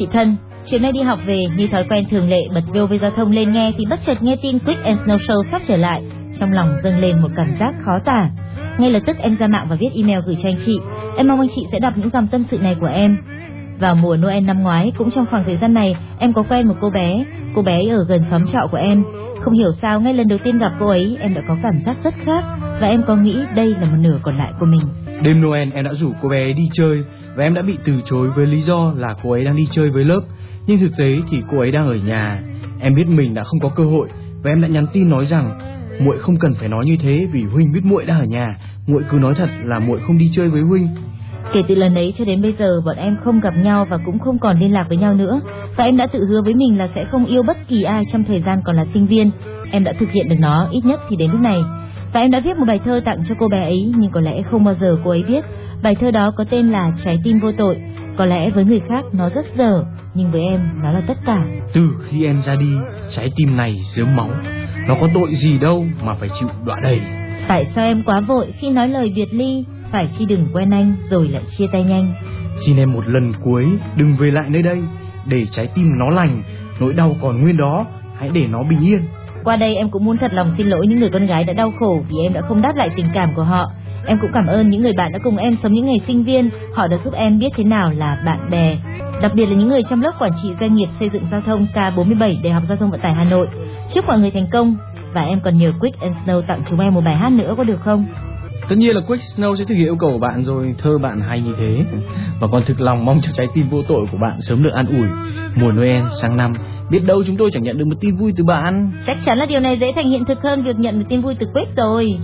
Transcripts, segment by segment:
chị thân. Chiều nay đi học về, như thói quen thường lệ bật VOV Giao thông lên nghe thì bất chợt nghe tin Quick and Snow Show sắp trở lại, trong lòng dâng lên một cảm giác khó tả. Ngay lập tức em ra mạng và viết email gửi cho anh chị. Em mong anh chị sẽ đọc những dòng tâm sự này của em. Vào mùa Noel năm ngoái, cũng trong khoảng thời gian này, em có quen một cô bé ấy ở gần xóm trọ của em. Không hiểu sao ngay lần đầu tiên gặp cô ấy, em đã có cảm giác rất khác và em có nghĩ đây là một nửa còn lại của mình. Đêm Noel em đã rủ cô bé ấy đi chơi và em đã bị từ chối với lý do là cô ấy đang đi chơi với lớp, nhưng thực tế thì cô ấy đang ở nhà. Em biết mình đã không có cơ hội và em đã nhắn tin nói rằng muội không cần phải nói như thế vì huynh biết muội đang ở nhà, muội cứ nói thật là muội không đi chơi với huynh. Kể từ lần ấy cho đến bây giờ, bọn em không gặp nhau và cũng không còn liên lạc với nhau nữa. Và em đã tự hứa với mình là sẽ không yêu bất kỳ ai trong thời gian còn là sinh viên. Em đã thực hiện được nó, ít nhất thì đến lúc này. Và em đã viết một bài thơ tặng cho cô bé ấy, nhưng có lẽ không bao giờ cô ấy biết. Bài thơ đó có tên là Trái tim vô tội. Có lẽ với người khác nó rất dở, nhưng với em nó là tất cả. Từ khi em ra đi, trái tim này rớm máu. Nó có tội gì đâu mà phải chịu đọa đầy. Tại sao em quá vội khi nói lời biệt ly? Phải chi đừng quen anh rồi lại chia tay nhanh. Xin em một lần cuối đừng về lại nơi đây, để trái tim nó lành. Nỗi đau còn nguyên đó, hãy để nó bình yên. Qua đây em cũng muốn thật lòng xin lỗi những người con gái đã đau khổ vì em đã không đáp lại tình cảm của họ. Em cũng cảm ơn những người bạn đã cùng em sống những ngày sinh viên. Họ đã giúp em biết thế nào là bạn bè. Đặc biệt là những người trong lớp quản trị doanh nghiệp xây dựng giao thông K47 Đại học Giao thông Vận tải Hà Nội. Chúc mọi người thành công. Và em còn nhờ Quick and Snow tặng chúng em một bài hát nữa có được không? Tất nhiên là Quick Snow sẽ thực hiện yêu cầu của bạn rồi, thơ bạn hay như thế. Và còn thực lòng mong cho trái tim vô tội của bạn sớm được an ủi. Mùa Noel sang năm, biết đâu chúng tôi chẳng nhận được một tin vui từ bạn. Chắc chắn là điều này dễ thành hiện thực hơn việc nhận được tin vui từ Quick rồi.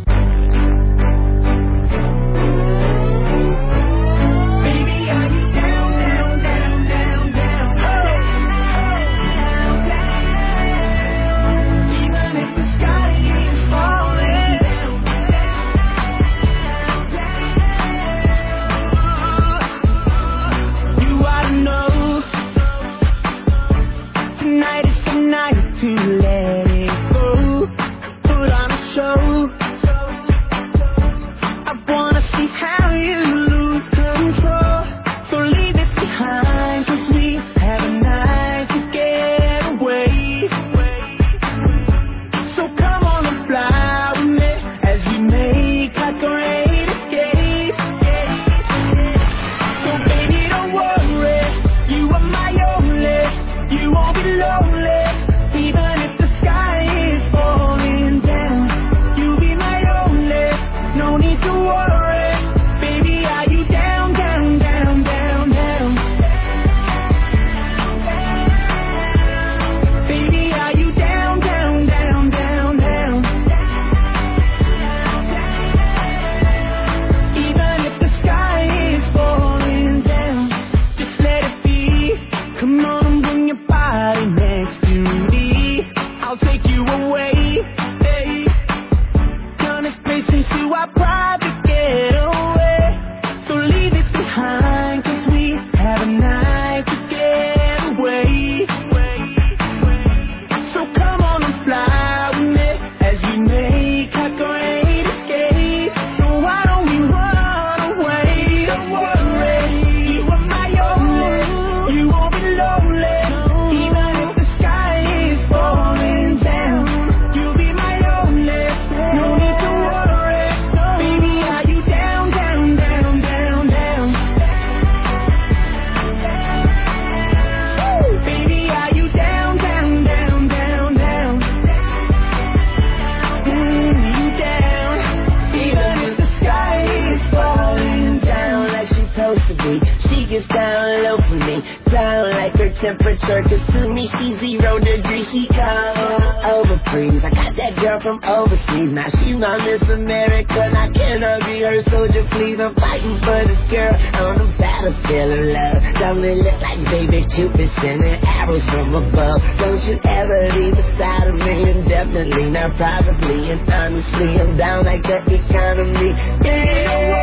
Temperature, cause to me she's 0 degrees, she cold over freeze. I got that girl from overseas, now she's my Miss America. Now can I be her soldier, please? I'm fighting for this girl on the battlefield of love. Don't it look like baby Cupid sending arrows from above? Don't you ever leave the side of me indefinitely, not probably, and honestly I'm down like the economy. Yeah.